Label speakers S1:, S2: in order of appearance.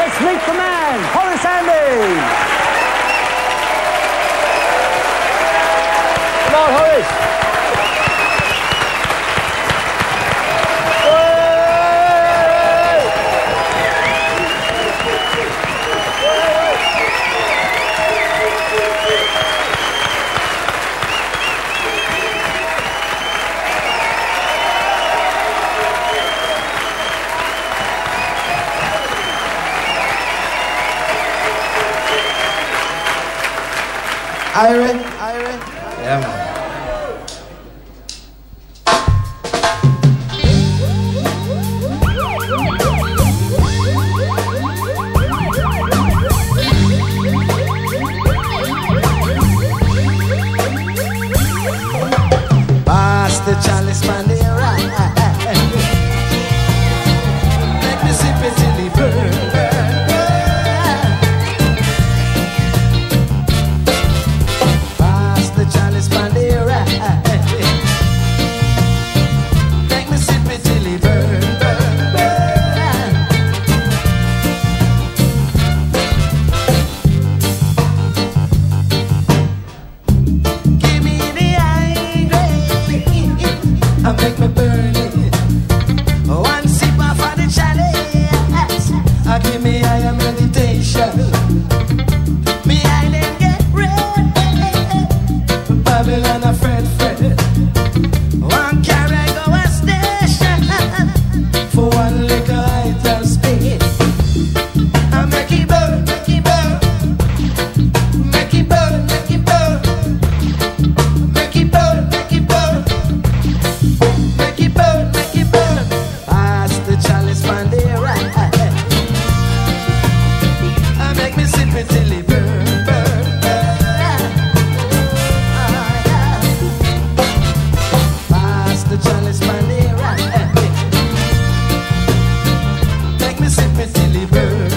S1: Let's meet the man, Horace Andy. Come on, Horace.
S2: Iron.
S3: Yeah, man.
S2: Pass the chalice man the right. Make me sip it till it burn. Pass the chalice man the right. Make me sip it till it burn. Give me the high grade. I make me burn it. One sip off of the chalice. I give me higher meditation. Me I then get red. Babylon a fret. One carry go a station. For one liquor item speed. I make it burn, make it burn. Make it burn, make it burn. Make it burn, make it burn. Make it burn, make it burn. Pass the chalice man the right. I make me sip it till it burn, burn, burn. Pass the chalice man the right. Make me sip it till it burn.